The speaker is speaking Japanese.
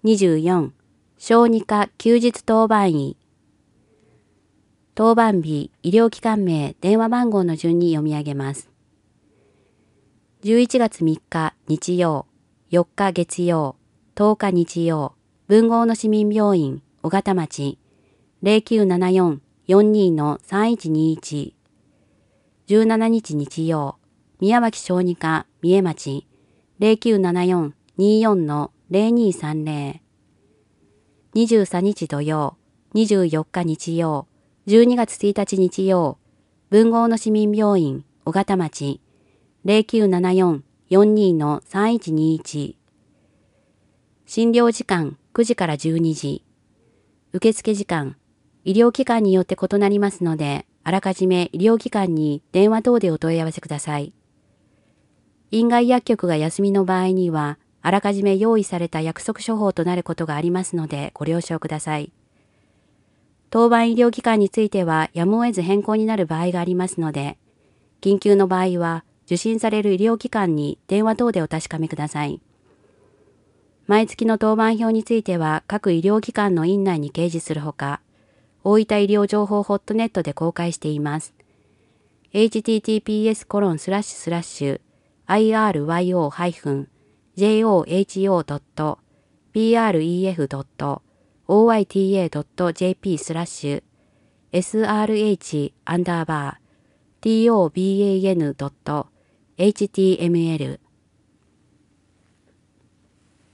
24、小児科休日当番医。当番日、医療機関名、電話番号の順に読み上げます。11月3日日曜、4日月曜、10日日曜、文豪の市民病院、尾形町、0974-42-3121。17日日曜、宮脇小児科、三重町、0974-24-0230。23日土曜、24日日曜、12月1日日曜、文豪の市民病院、尾形町、0974-42-3121。診療時間9時から12時。受付時間、医療機関によって異なりますので、あらかじめ医療機関に電話等でお問い合わせください。院外薬局が休みの場合には、あらかじめ用意された約束処方となることがありますのでご了承ください。当番医療機関についてはやむを得ず変更になる場合がありますので、緊急の場合は受診される医療機関に電話等でお確かめください。毎月の当番表については各医療機関の院内に掲示するほか、大分医療情報ホットネットで公開しています。https://iryo-hyphen-joho.preta.jp/srh_toban.html